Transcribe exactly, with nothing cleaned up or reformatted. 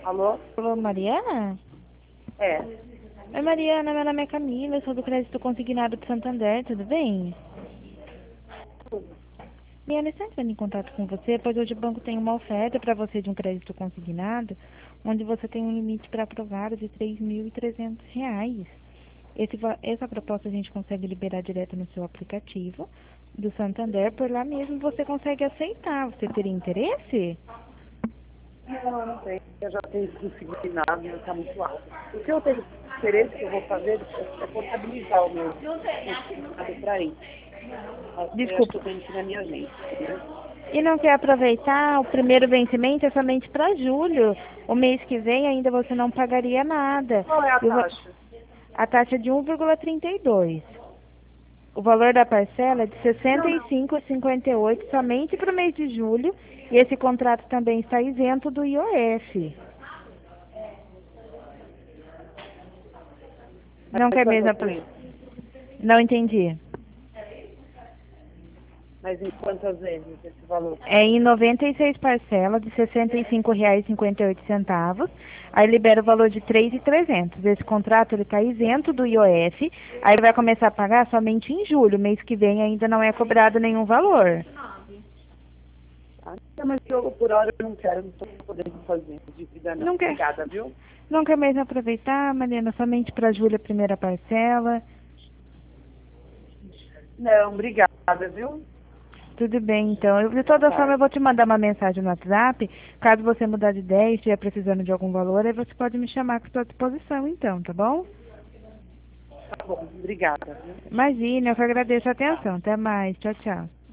Alô? Alô, Mariana? É. Oi, Mariana, meu nome é Camila, eu sou do Crédito Consignado do Santander, tudo bem? Mariana, está entrando em contato com você, pois hoje o banco tem uma oferta para você de um crédito consignado, onde você tem um limite para aprovar de três mil e trezentos reais. Esse, va- essa proposta a gente consegue liberar direto no seu aplicativo do Santander, por lá mesmo você consegue aceitar. Você teria interesse? Não, não tem. Eu já tenho consignado, não está muito alto. O que eu tenho interesse que eu vou fazer é é contabilizar o meu consignado para isso. Mas eu acho que Desculpa. eu tenho que ir na minha agência, entendeu? E não quer aproveitar? O primeiro vencimento é somente para julho. O mês que vem ainda você não pagaria nada. Qual é a E o va- taxa? a taxa é de um vírgula trinta e dois. O valor da parcela é de Não, sessenta e não. cinco vírgula cinquenta e oito somente para o mês de julho. E esse contrato também está isento do I O F. Mas Não quer mesmo? quantas apro- vezes? Não entendi. Mas em quantas vezes esse valor? É em noventa e seis parcelas de sessenta e cinco reais e cinquenta e oito centavos. Aí libera o valor de três mil e trezentos. Esse contrato ele está isento do I O F. Aí ele vai começar a pagar somente em julho. Mês que vem ainda não é cobrado nenhum valor. Ah, não, mas eu por hora eu não quero, não estou podendo fazer dívida não. Não quer, Obrigada, viu? não quer mesmo aproveitar, Mariana, somente para julho a primeira parcela. Não, obrigada, viu? Tudo bem, então. Eu, de Boa toda forma, eu tarde. vou te mandar uma mensagem no WhatsApp. Caso você mudar de ideia e estiver precisando de algum valor, aí você pode me chamar com sua disposição, então, tá bom? Tá bom, obrigada, viu? Imagina, eu que agradeço a Tchau. atenção. Até mais. Tchau, tchau.